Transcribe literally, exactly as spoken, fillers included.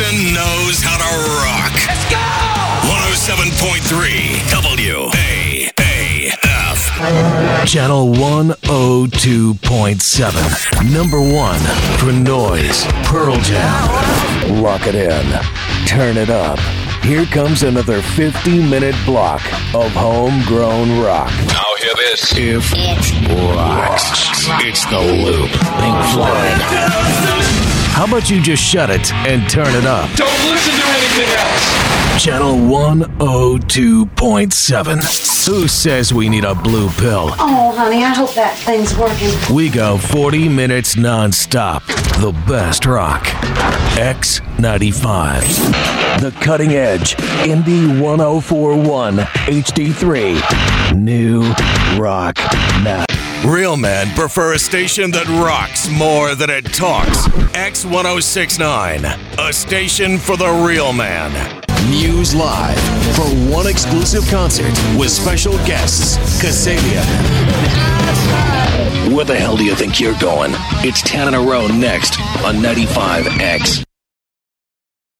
Houston knows how to rock. Let's go! one oh seven point three W A A F. Channel one oh two point seven. Number one for noise. Pearl Jam. Lock it in. Turn it up. Here comes another fifty-minute block of homegrown rock. Now hear this. If it rocks, it's The Loop. Pink Floyd. How about you just shut it and turn it up? Don't listen to anything else. Channel one oh two point seven. Who says we need a blue pill? Oh, honey, I hope that thing's working. We go forty minutes non-stop. The best rock. X ninety-five. The cutting edge. Indie ten forty-one H D three. New rock now. Real men prefer a station that rocks more than it talks. X ten sixty-nine, a station for the real man. Muse Live for one exclusive concert with special guests, Kasabian. Where the hell do you think you're going? It's ten in a row next on ninety-five X.